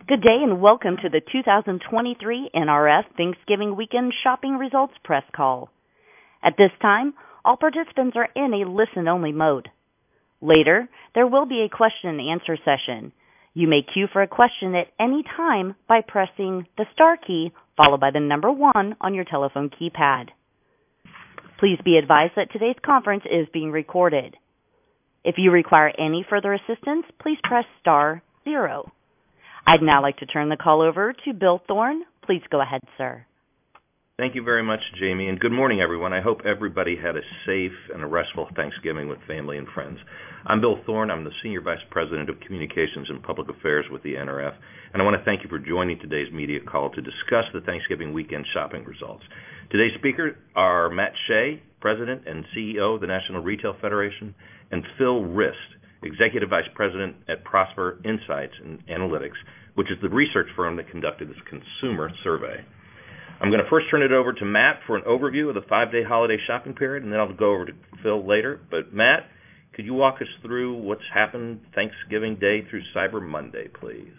Good day and welcome to the 2023 NRF Thanksgiving Weekend Shopping Results Press Call. At this time, all participants are in a listen-only mode. Later, there will be a question-and-answer session. You may queue for a question at any time by pressing the star key followed by the number 1 on your telephone keypad. Please be advised that today's conference is being recorded. If you require any further assistance, please press star 0. I'd now like to turn the call over to Bill Thorne. Please go ahead, sir. Thank you very much, Jamie, and good morning, everyone. I hope everybody had a safe and a restful Thanksgiving with family and friends. I'm Bill Thorne. I'm the Senior Vice President of Communications and Public Affairs with the NRF, and I want to thank you for joining today's media call to discuss the Thanksgiving weekend shopping results. Today's speakers are Matt Shea, President and CEO of the National Retail Federation, and Phil Rist, Executive Vice President at Prosper Insights and Analytics, which is the research firm that conducted this consumer survey. I'm going to first turn it over to Matt for an overview of the 5-day holiday shopping period, and then I'll go over to Phil later. But Matt, could you walk us through what's happened Thanksgiving Day through Cyber Monday, please?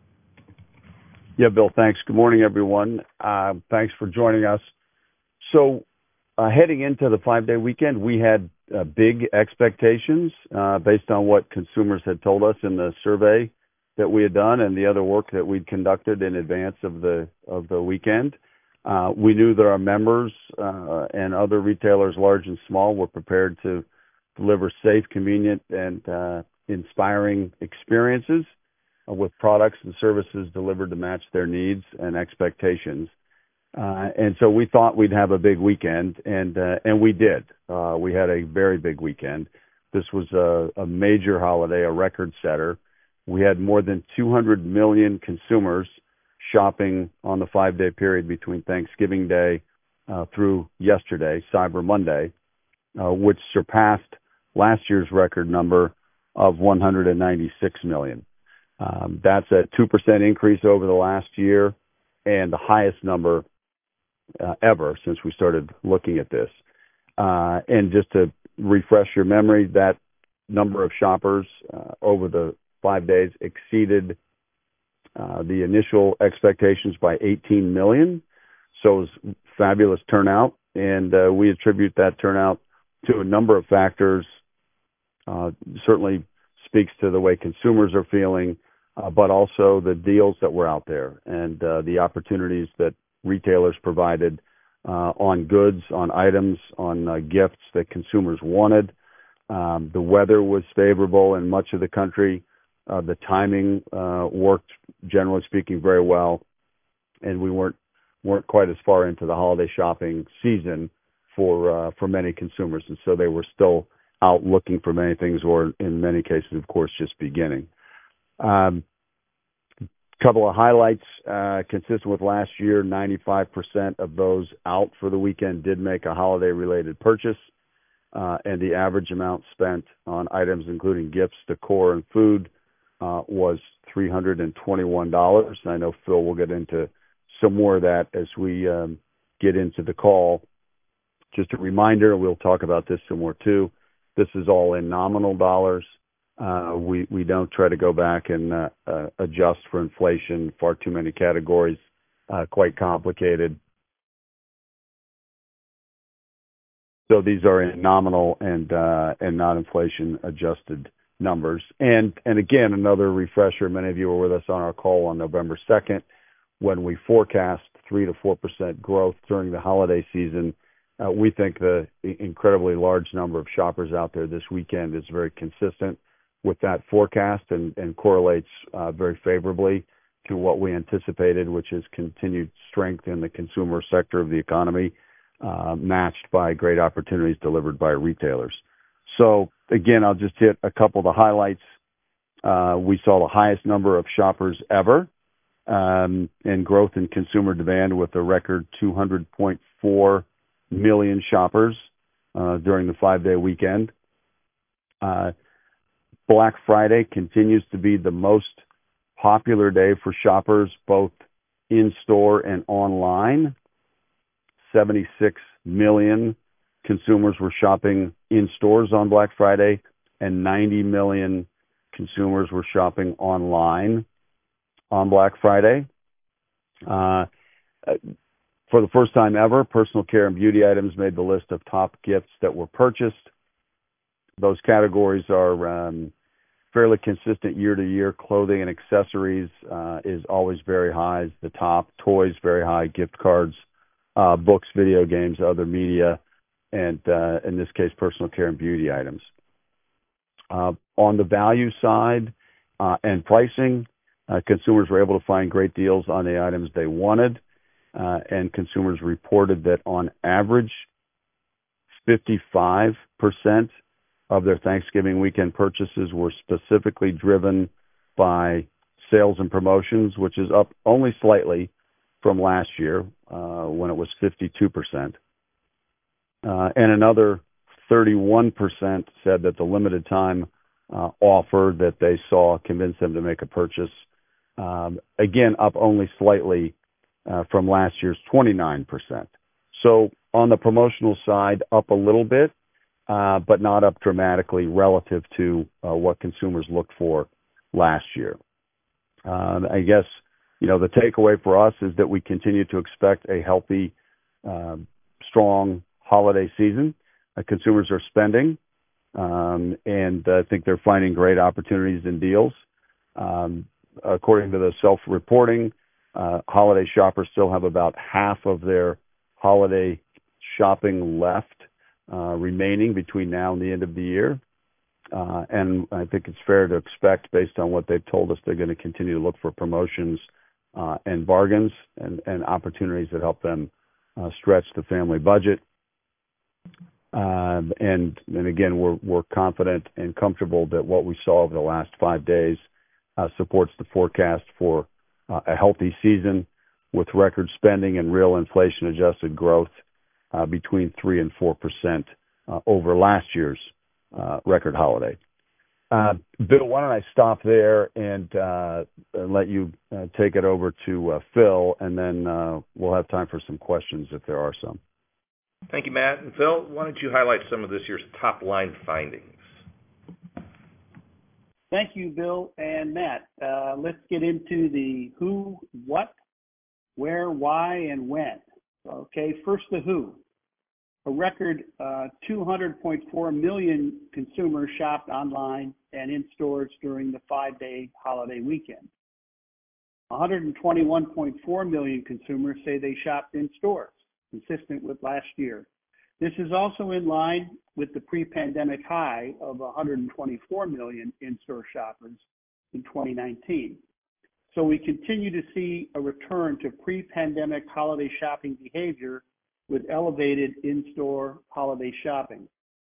Yeah, Bill, thanks. Good morning, everyone. Thanks for joining us. So heading into the 5-day weekend, we had big expectations based on what consumers had told us in the survey that we had done and the other work that we'd conducted in advance of the weekend. We knew that our members and other retailers, large and small, were prepared to deliver safe, convenient, and inspiring experiences with products and services delivered to match their needs and expectations. And so we thought we'd have a big weekend, and we did. We had a very big weekend. This was a major holiday, a record setter. We had more than 200 million consumers shopping on the 5-day period between Thanksgiving Day through yesterday, Cyber Monday, which surpassed last year's record number of 196 million. That's a 2% increase over the last year and the highest number ever since we started looking at this. And just to refresh your memory, that number of shoppers over the 5 days exceeded the initial expectations by 18 million. So it was fabulous turnout, and we attribute that turnout to a number of factors. Certainly speaks to the way consumers are feeling, but also the deals that were out there and the opportunities that retailers provided on goods, on items, on gifts that consumers wanted. The weather was favorable in much of the country. The timing worked, generally speaking, very well, and we weren't quite as far into the holiday shopping season for many consumers, and so they were still out looking for many things, or in many cases, of course, just beginning. Couple of highlights consistent with last year. 95% of those out for the weekend did make a holiday-related purchase, and the average amount spent on items including gifts, decor, and food was $321. I know Phil will get into some more of that as we get into the call. Just a reminder, we'll talk about this some more too. This is all in nominal dollars. We don't try to go back and adjust for inflation. Far too many categories, quite complicated. So these are in nominal and not inflation adjusted numbers. And again, another refresher, many of you were with us on our call on November 2nd when we forecast 3 to 4% growth during the holiday season. We think the incredibly large number of shoppers out there this weekend is very consistent with that forecast and correlates very favorably to what we anticipated, which is continued strength in the consumer sector of the economy, matched by great opportunities delivered by retailers. So again, I'll just hit a couple of the highlights. We saw the highest number of shoppers ever, and growth in consumer demand with a record 200.4 million shoppers during the 5-day weekend. Black Friday continues to be the most popular day for shoppers, both in-store and online. 76 million consumers were shopping in stores on Black Friday, and 90 million consumers were shopping online. on Black Friday. For the first time ever, personal care and beauty items made the list of top gifts that were purchased. Those categories are fairly consistent year to year. Clothing and accessories is always very high, is the top. Toys, very high. Gift cards, books, video games, other media, and in this case, personal care and beauty items. On the value side and pricing, consumers were able to find great deals on the items they wanted, and consumers reported that on average, 55% of their Thanksgiving weekend purchases were specifically driven by sales and promotions, which is up only slightly from last year when it was 52%. And another 31% said that the limited time offer that they saw convinced them to make a purchase. Again, up only slightly from last year's 29%. So on the promotional side, up a little bit, but not up dramatically relative to what consumers looked for last year. I guess, the takeaway for us is that we continue to expect a healthy, strong holiday season. Consumers are spending, and I think they're finding great opportunities and deals. According to the self-reporting, holiday shoppers still have about half of their holiday shopping left remaining between now and the end of the year. And I think it's fair to expect, based on what they've told us, they're going to continue to look for promotions and bargains and opportunities that help them stretch the family budget. And again, we're confident and comfortable that what we saw over the last 5 days supports the forecast for a healthy season with record spending and real inflation-adjusted growth between 3 and 4% over last year's record holiday. Bill, why don't I stop there and let you take it over to Phil, and then we'll have time for some questions if there are some. Thank you, Matt. And Phil, why don't you highlight some of this year's top-line findings? Thank you, Bill and Matt. Let's get into the who, what, where, why, and when. Okay, first the who. A record 200.4 million consumers shopped online and in stores during the 5-day holiday weekend. 121.4 million consumers say they shopped in stores, consistent with last year. This is also in line with the pre-pandemic high of 124 million in-store shoppers in 2019. So we continue to see a return to pre-pandemic holiday shopping behavior with elevated in-store holiday shopping.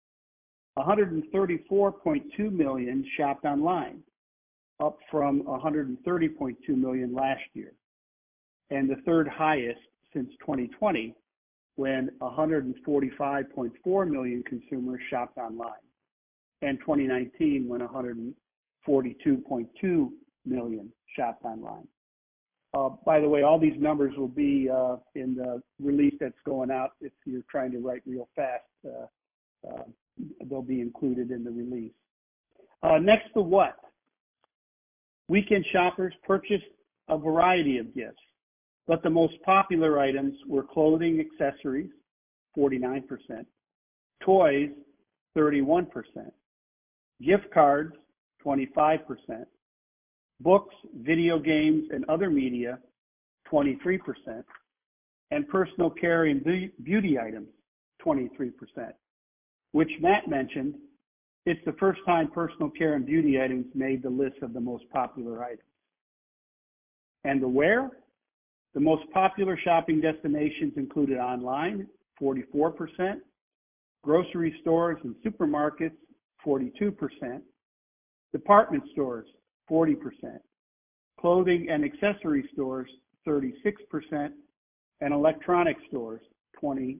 134.2 million shopped online, up from 130.2 million last year, and the third highest since 2020, when 145.4 million consumers shopped online, and 2019 when 142.2 million shopped online. By the way, all these numbers will be in the release that's going out. If you're trying to write real fast, they'll be included in the release. Next, the what. Weekend shoppers purchased a variety of gifts, but the most popular items were clothing, accessories, 49%, toys, 31%, gift cards, 25%, books, video games, and other media, 23%, and personal care and beauty items, 23%, which Matt mentioned. It's the first time personal care and beauty items made the list of the most popular items. And the where? The most popular shopping destinations included online, 44%, grocery stores and supermarkets, 42%, department stores, 40%, clothing and accessory stores, 36%, and electronic stores, 29%.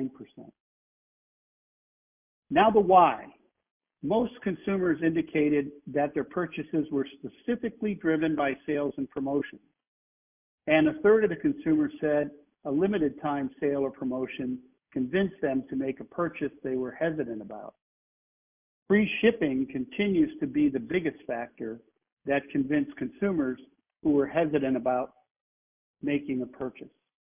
Now the why. Most consumers indicated that their purchases were specifically driven by sales and promotion. And a third of the consumers said a limited time sale or promotion convinced them to make a purchase they were hesitant about. Free shipping continues to be the biggest factor that convinced consumers who were hesitant about making a purchase.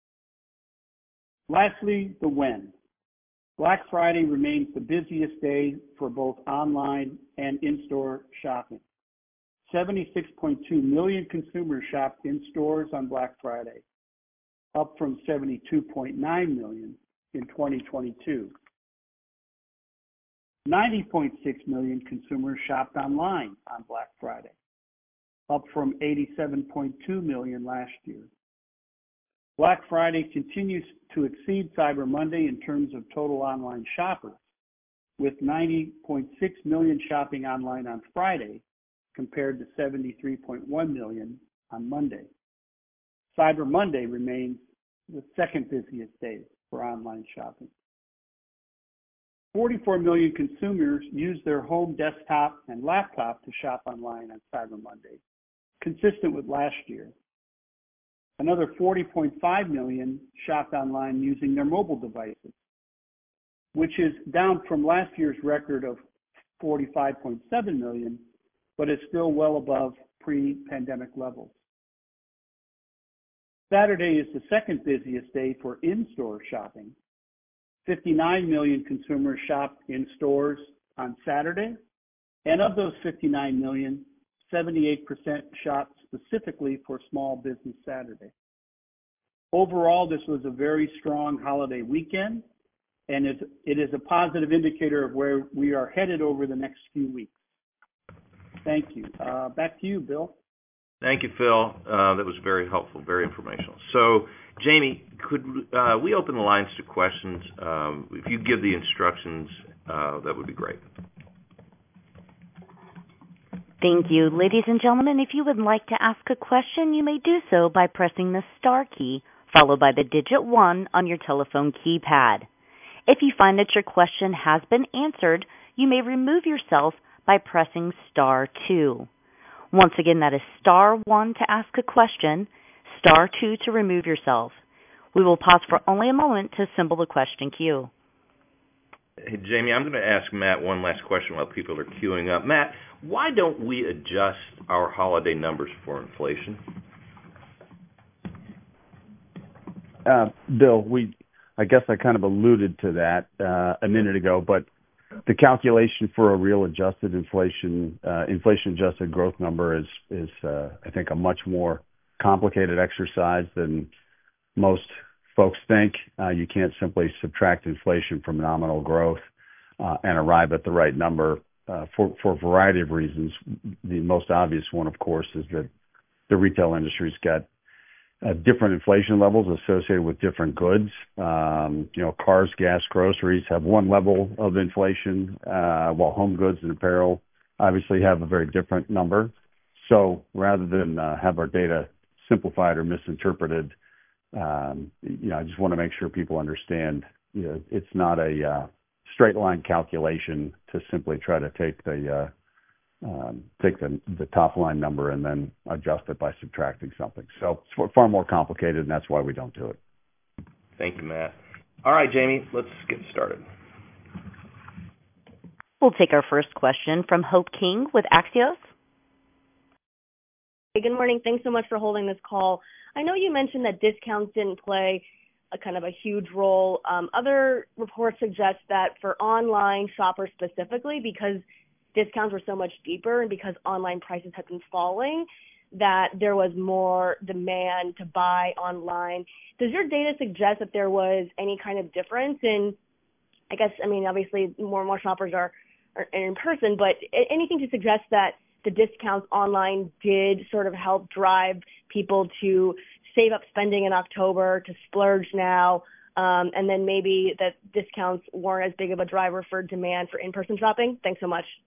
Lastly, the when. Black Friday remains the busiest day for both online and in-store shopping. 76.2 million consumers shopped in stores on Black Friday, up from 72.9 million in 2022. 90.6 million consumers shopped online on Black Friday, up from 87.2 million last year. Black Friday continues to exceed Cyber Monday in terms of total online shoppers, with 90.6 million shopping online on Friday compared to 73.1 million on Monday. Cyber Monday remains the second busiest day for online shopping. 44 million consumers use their home desktop and laptop to shop online on Cyber Monday, consistent with last year. Another 40.5 million shopped online using their mobile devices, which is down from last year's record of 45.7 million, but is still well above pre-pandemic levels. Saturday is the second busiest day for in-store shopping. 59 million consumers shopped in stores on Saturday, and of those 59 million, 78% shopped specifically for Small Business Saturday. Overall, this was a very strong holiday weekend, and it is a positive indicator of where we are headed over the next few weeks. Thank you. Back to you, Bill. Thank you, Phil. That was very helpful, very informational. So, Jamie, could we open the lines to questions? If you give the instructions, that would be great. Thank you. Ladies and gentlemen, if you would like to ask a question, you may do so by pressing the star key, followed by the digit 1 on your telephone keypad. If you find that your question has been answered, you may remove yourself by pressing star 2. Once again, that is star 1 to ask a question, star 2 to remove yourself. We will pause for only a moment to assemble the question queue. Hey, Jamie, I'm going to ask Matt one last question while people are queuing up. Matt, why don't we adjust our holiday numbers for inflation? Bill, I guess I kind of alluded to that a minute ago, but the calculation for a real adjusted inflation-adjusted growth number is I think, a much more complicated exercise than most folks think. You can't simply subtract inflation from nominal growth and arrive at the right number for a variety of reasons. The most obvious one, of course, is that the retail industry's got different inflation levels associated with different goods. Cars, gas, groceries have one level of inflation, while home goods and apparel obviously have a very different number. So rather than have our data simplified or misinterpreted, I just want to make sure people understand, it's not a straight line calculation to simply try to take the top line number and then adjust it by subtracting something. So it's far more complicated, and that's why we don't do it. Thank you, Matt. All right, Jamie, let's get started. We'll take our first question from Hope King with Axios. Hey, good morning. Thanks so much for holding this call. I know you mentioned that discounts didn't play a kind of a huge role. Other reports suggest that for online shoppers specifically, because discounts were so much deeper and because online prices had been falling, that there was more demand to buy online. Does your data suggest that there was any kind of difference in, obviously more and more shoppers are in person, but anything to suggest that the discounts online did sort of help drive people to save up spending in October, to splurge now, and then maybe that discounts weren't as big of a driver for demand for in-person shopping? Thanks so much.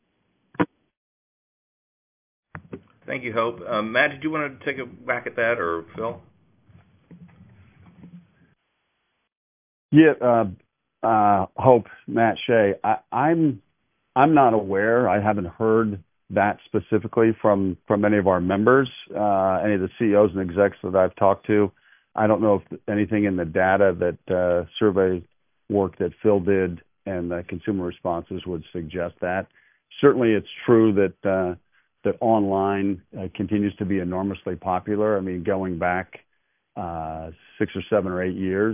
Thank you, Hope. Matt, did you want to take a whack at that, or Phil? Yeah, Hope, Matt Shea. I'm not aware. I haven't heard that specifically from any of our members, any of the CEOs and execs that I've talked to. I don't know if anything in the data that survey work that Phil did and the consumer responses would suggest that. Certainly, it's true that online continues to be enormously popular. I mean, going back 6 or 7 or 8 years,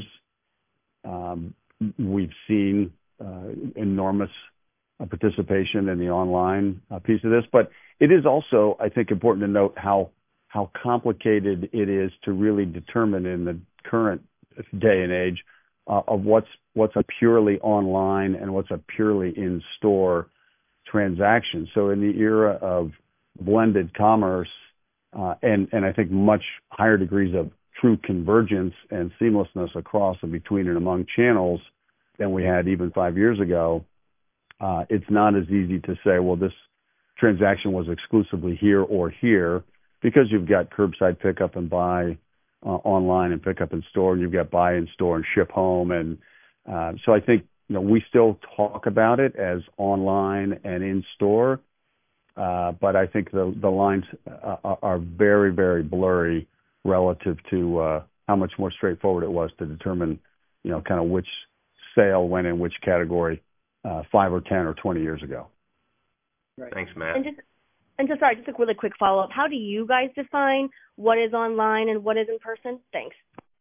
we've seen enormous participation in the online piece of this. But it is also, I think, important to note how complicated it is to really determine in the current day and age of what's a purely online and what's a purely in-store transaction. So in the era of blended commerce and I think much higher degrees of true convergence and seamlessness across and between and among channels than we had even 5 years ago, it's not as easy to say, well, this transaction was exclusively here or here, because you've got curbside pickup and buy online and pick up in store, and you've got buy in store and ship home. And so I think, we still talk about it as online and in store, but I think the lines are very, very blurry relative to how much more straightforward it was to determine, kind of which sale went in which category 5 or 10 or 20 years ago. Right. Thanks, Matt. Just a really quick follow-up. How do you guys define what is online and what is in person? Thanks.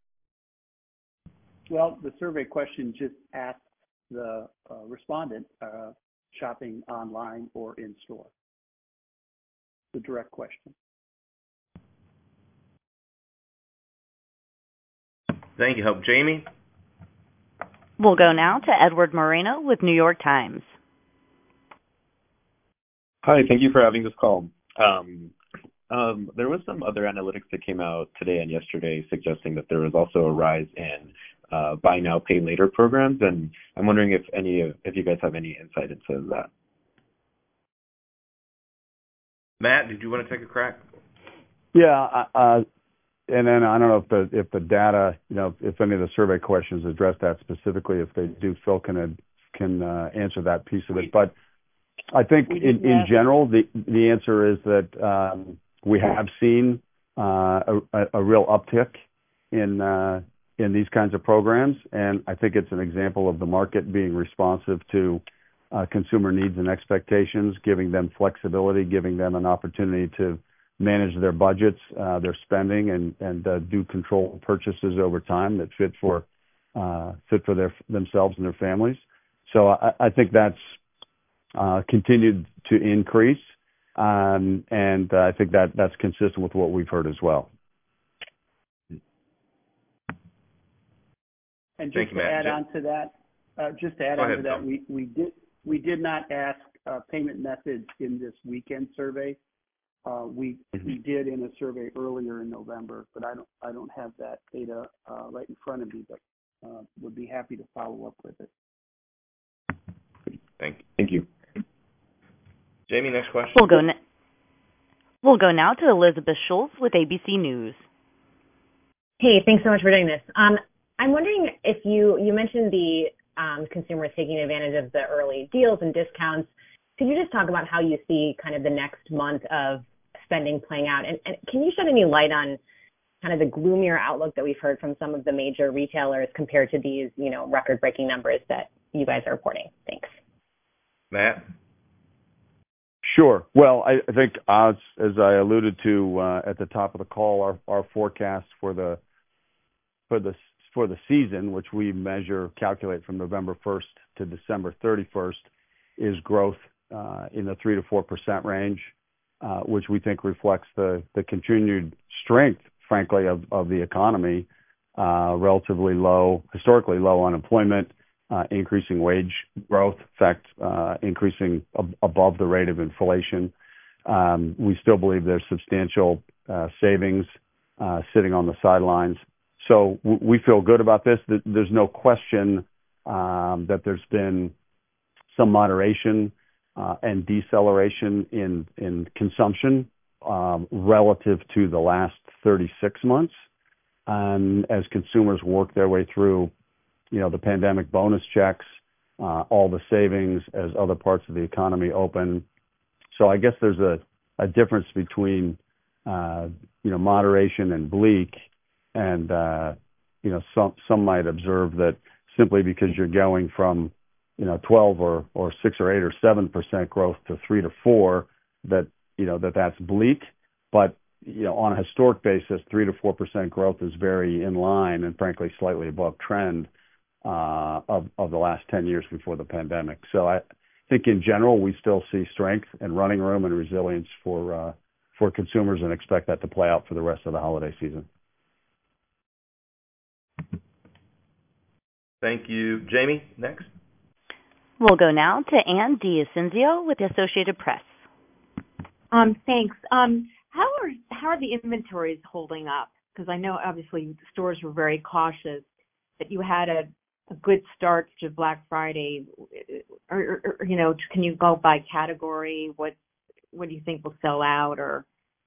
Well, the survey question just asked the respondent shopping online or in store. The direct question. Thank you, Hope. Jamie? We'll go now to Edward Moreno with New York Times. Hi, thank you for having this call. There was some other analytics that came out today and yesterday suggesting that there was also a rise in buy now, pay later programs, and I'm wondering if you guys have any insight into that. Matt, did you want to take a crack? Yeah, and then I don't know if the data, if any of the survey questions address that specifically. If they do, Phil can answer that piece of it. But I think in general, the answer is that we have seen a real uptick in these kinds of programs, and I think it's an example of the market being responsive to consumer needs and expectations, giving them flexibility, giving them an opportunity to manage their budgets, their spending, and do control purchases over time that fit for themselves and their families. So I think that's continued to increase, and I think that's consistent with what we've heard as well. And Thank you, Matt. add on to that, we did not ask payment methods in this weekend survey. We did in a survey earlier in November, but I don't have that data right in front of me, but would be happy to follow up with it. Thank you. Jamie, next question. We'll go now to Elizabeth Schultz with ABC News. Hey, thanks so much for doing this. I'm wondering if you mentioned the consumers taking advantage of the early deals and discounts. Could you just talk about how you see kind of the next month of spending playing out? And can you shed any light on kind of the gloomier outlook that we've heard from some of the major retailers compared to these, record-breaking numbers that you guys are reporting? Thanks. Matt? Sure. Well, I think as I alluded to at the top of the call, our forecast for the season, which we calculate from November 1st to December 31st, is growth in the 3 to 4% range, which we think reflects the continued strength, frankly, of the economy, relatively low, historically low unemployment, increasing wage growth, in fact, increasing above the rate of inflation. We still believe there's substantial savings sitting on the sidelines. So we feel good about this. There's no question that there's been some moderation and deceleration in consumption relative to the last 36 months. As consumers work their way through, the pandemic bonus checks, all the savings as other parts of the economy open. So I guess there's a difference between, moderation and bleak. And, some might observe that simply because you're going from, 12 or 6 or 8 or 7% growth to 3 to 4, that, that's bleak, but on a historic basis, 3 to 4% growth is very in line and frankly slightly above trend of the last 10 years before the pandemic. So I think in general we still see strength and running room and resilience for consumers and expect that to play out for the rest of the holiday season. Thank you. Jamie, next. We'll go now to Ann D'Ascencio with the Associated Press. Thanks. How are the inventories holding up? Because I know obviously the stores were very cautious, but you had a good start to Black Friday. Or can you go by category? What do you think will sell out, or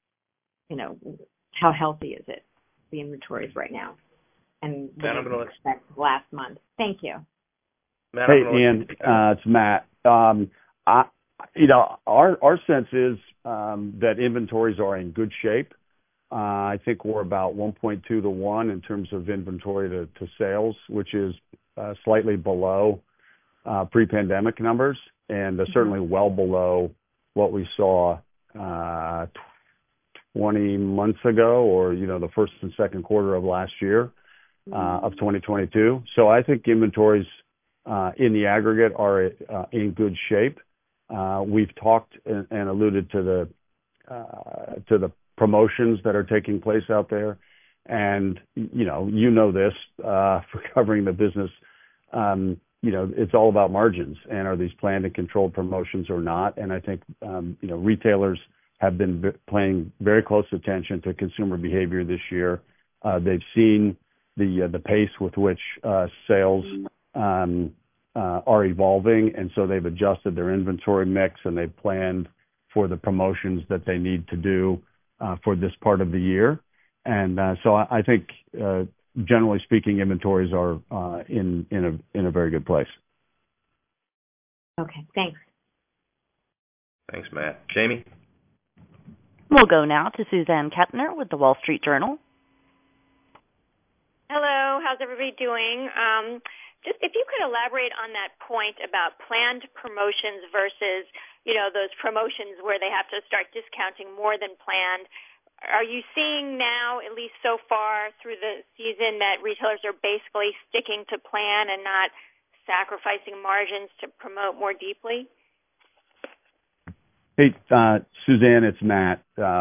how healthy is it, the inventories right now? And what do you expect last month? Thank you. Matt, hey, Ian, it's Matt. Our sense is that inventories are in good shape. I think we're about 1.2 to 1 in terms of inventory to sales, which is slightly below pre-pandemic numbers, and certainly well below what we saw 20 months ago, or the first and second quarter of last year of 2022. So I think inventories in the aggregate are in good shape. We've talked and alluded to the promotions that are taking place out there, and this for covering the business. It's all about margins, and are these planned and controlled promotions or not? And I think retailers have been paying very close attention to consumer behavior this year. They've seen the pace with which sales are evolving, and so they've adjusted their inventory mix, and they've planned for the promotions that they need to do for this part of the year. And so I think, generally speaking, inventories are in a very good place. Okay, thanks. Thanks, Matt. Jamie? We'll go now to Suzanne Kettner with the Wall Street Journal. Hello, how's everybody doing? Just if you could elaborate on that point about planned promotions versus, those promotions where they have to start discounting more than planned. Are you seeing now, at least so far through the season, that retailers are basically sticking to plan and not sacrificing margins to promote more deeply? Hey, Suzanne, it's Matt.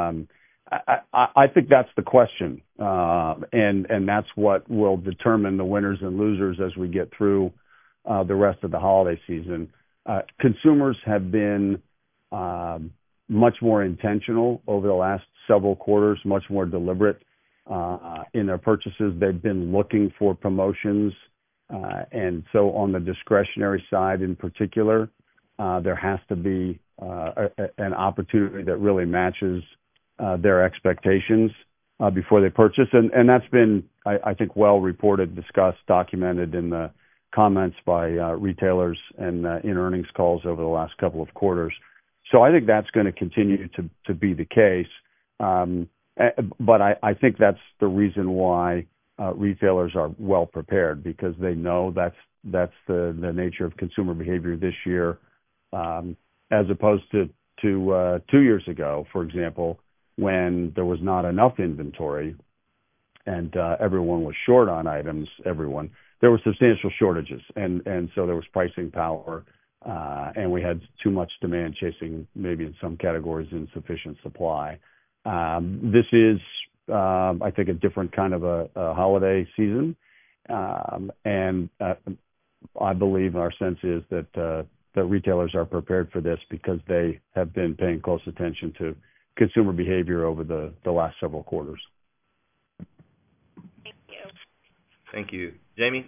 I think that's the question, and that's what will determine the winners and losers as we get through the rest of the holiday season. Consumers have been much more intentional over the last several quarters, much more deliberate in their purchases. They've been looking for promotions, and so on the discretionary side in particular, there has to be an opportunity that really matches their expectations before they purchase. And that's been, I think, well reported, discussed, documented in the comments by retailers and in earnings calls over the last couple of quarters. So I think that's going to continue to be the case. But I think that's the reason why retailers are well prepared, because they know that's the nature of consumer behavior this year, as opposed to 2 years ago, for example, when there was not enough inventory and everyone was short on items. There were substantial shortages, and so there was pricing power, and we had too much demand chasing, maybe in some categories, insufficient supply. This is, I think, a different kind of a holiday season, and I believe our sense is that retailers are prepared for this because they have been paying close attention to consumer behavior over the last several quarters. Thank you. Thank you. Jamie?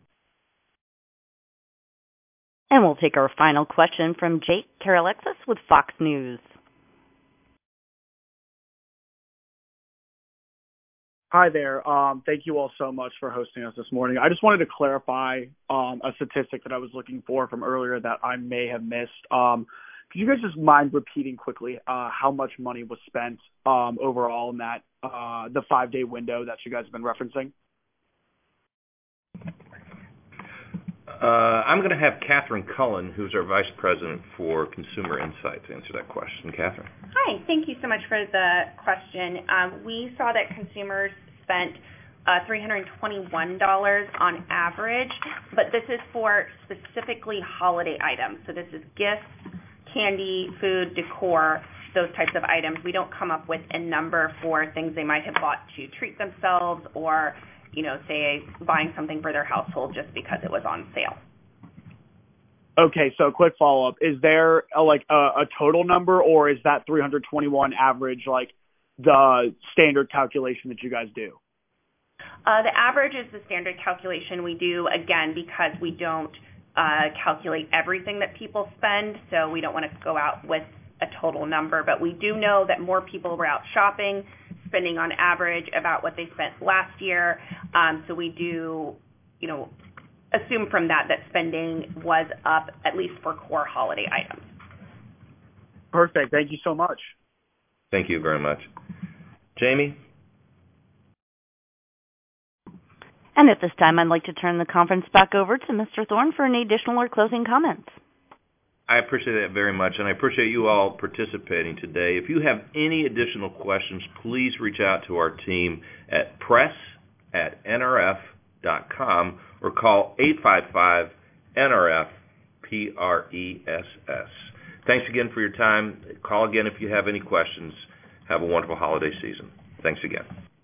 And we'll take our final question from Jake Karalexis with Fox News. Hi there. Thank you all so much for hosting us this morning. I just wanted to clarify a statistic that I was looking for from earlier that I may have missed. Could you guys just mind repeating quickly how much money was spent overall in that the 5-day window that you guys have been referencing? I'm going to have Catherine Cullen, who's our Vice President for Consumer Insights, answer that question. Catherine. Hi, thank you so much for the question. We saw that consumers spent $321 on average, but this is for specifically holiday items. So this is gifts, candy, food, decor, those types of items. We don't come up with a number for things they might have bought to treat themselves or, say buying something for their household just because it was on sale. Okay, so quick follow-up. Is there a total number, or is that 321 average like the standard calculation that you guys do? The average is the standard calculation we do, again, because we don't calculate everything that people spend, so we don't want to go out with a total number. But we do know that more people were out shopping, spending on average about what they spent last year. So we do, assume from that spending was up, at least for core holiday items. Perfect. Thank you so much. Thank you very much. Jamie? And at this time, I'd like to turn the conference back over to Mr. Thorne for any additional or closing comments. I appreciate that very much, and I appreciate you all participating today. If you have any additional questions, please reach out to our team at press@nrf.com or call 855-NRF-PRESS. Thanks again for your time. Call again if you have any questions. Have a wonderful holiday season. Thanks again.